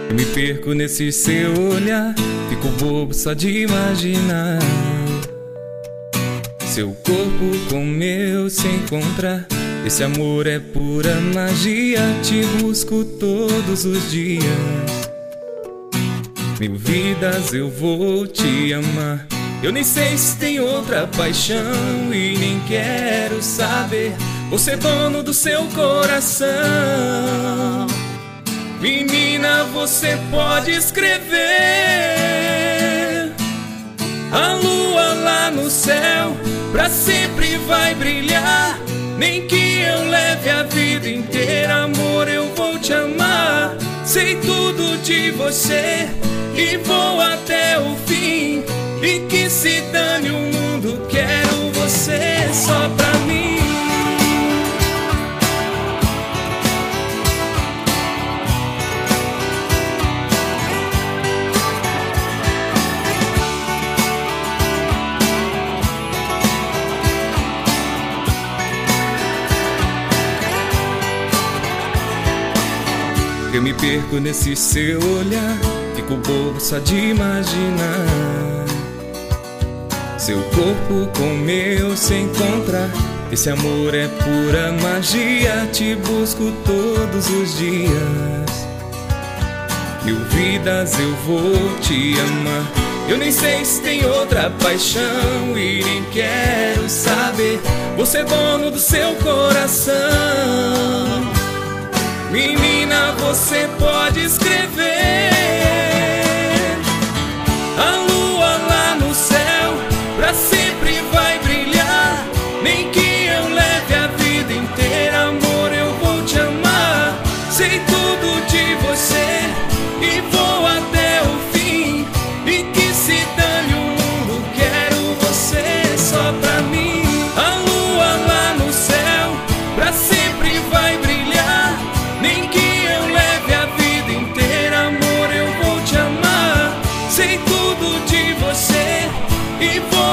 Eu me perco nesse seu olhar, fico bobo só de imaginar seu corpo com meu se encontrar. Esse amor é pura magia, te busco todos os dias. Mil vidas eu vou te amar. Eu nem sei se tem outra paixão e nem quero saber. Você é dono do seu coração. Menina, você pode escrever a lua lá no céu, pra sempre vai brilhar. Nem que eu leve a vida inteira, amor, eu vou te amar. Sei tudo de você e vou até o fim. E que se dane o mundo, quero você só pra mim. Eu me perco nesse seu olhar, fico bobo só de imaginar seu corpo com o meu se encontrar. Esse amor é pura magia, te busco todos os dias. Mil vidas eu vou te amar. Eu nem sei se tem outra paixão e nem quero saber. Você é dono do seu coração. Menina, você pode escrever a lua lá no céu, pra sempre vai brilhar. Nem que eu leve a vida inteira, amor, eu vou te amar. Sei tudo de você e vou até o fim. E que se dane o mundo, quero você só pra mim. A lua lá no céu, pra sempre vai brilhar. Nem que eu leve a vida inteira, amor, eu vou te amar. Sei tudo de você e vou